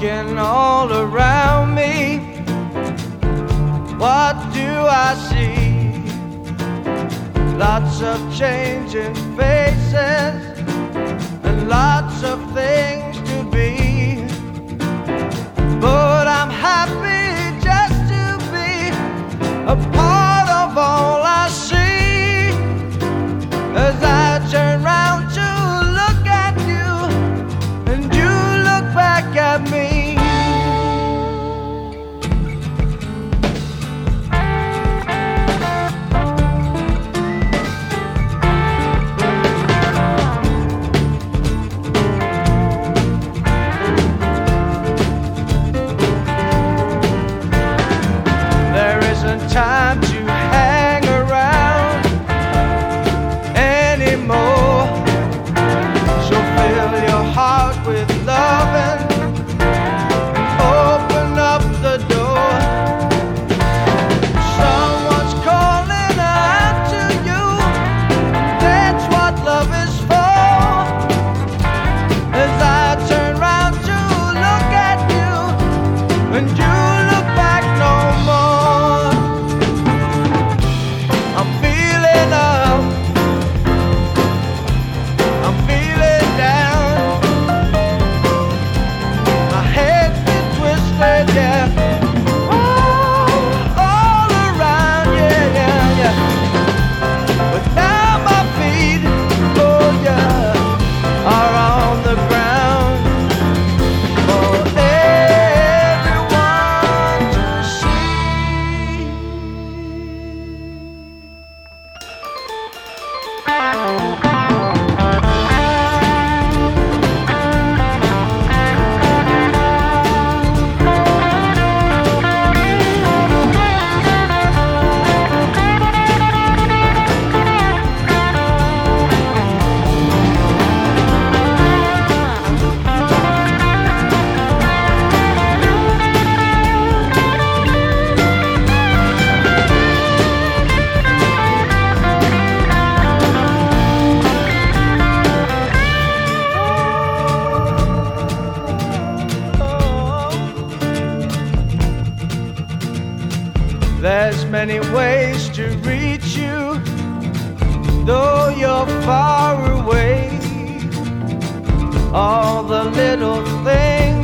Looking all around me, what do I see? Lots of changing faces and lots of things to be, but I'm happy just to be a part of all I see. As I turn round to look at you and you look back at me, time to hang around anymore. So fill your heart with love and open up the door. Someone's calling out to you, that's what love is for. As I turn round to look at you and you look back no more. There's many ways to reach you, though you're far away. All the little things